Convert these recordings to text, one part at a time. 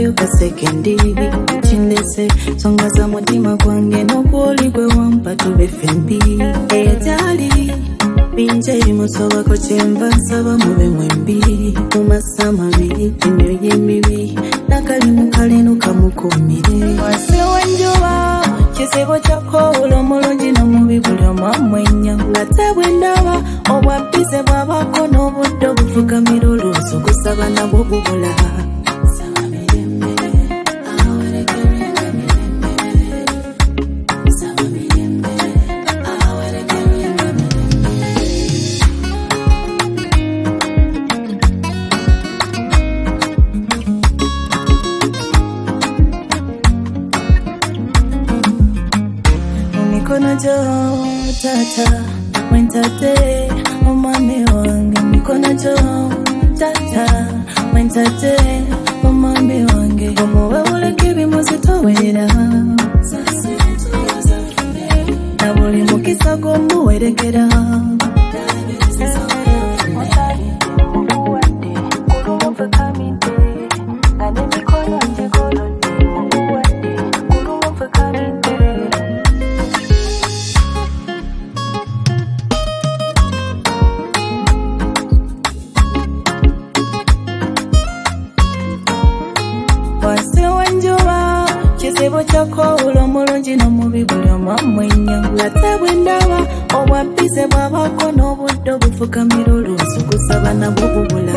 sabayo kasekendi kindese songa za mutima gwange n'okwoli gwe wampa tube fembi eyatali binjeri musobako kyenva nsaba mube mwembi mu masa mabiri emyoyo emibi n'akalimu kaleno kamukumire wase wenjuba kizibu kyakowula omulungi n'omubi buli omu amwenya nga tebwendaba obwabbize bwabako n'obudde obufukamira oluusi okusaba nabwo bubula mikono jo tata wentate omame wange mikono jo tata wentate omame wange omuwe uleke bimuzitowera na buli mukisa gwomuwerekera wase wenjuba kizibu kyakowula omulungi n'omubi buli omu amwenya nga tebwendaba obwabbize bwabako n'obudde obufukamira oluusi okusaba nabwo bubula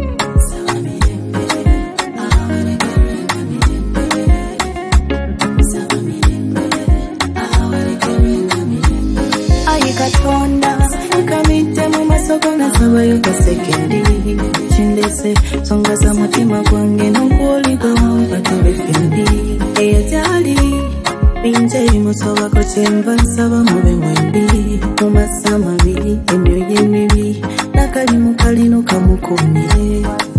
ayi katonda fukamidde mu maso go nasabayo kasekendi kindese songa za mutima gwange n'okwoli gwe wampa tube fembi eyatali binjeri musobako kyenva nsaba mube mwembi mu masa mabiri emyoyo emibi n'akalimu kalino kamukumire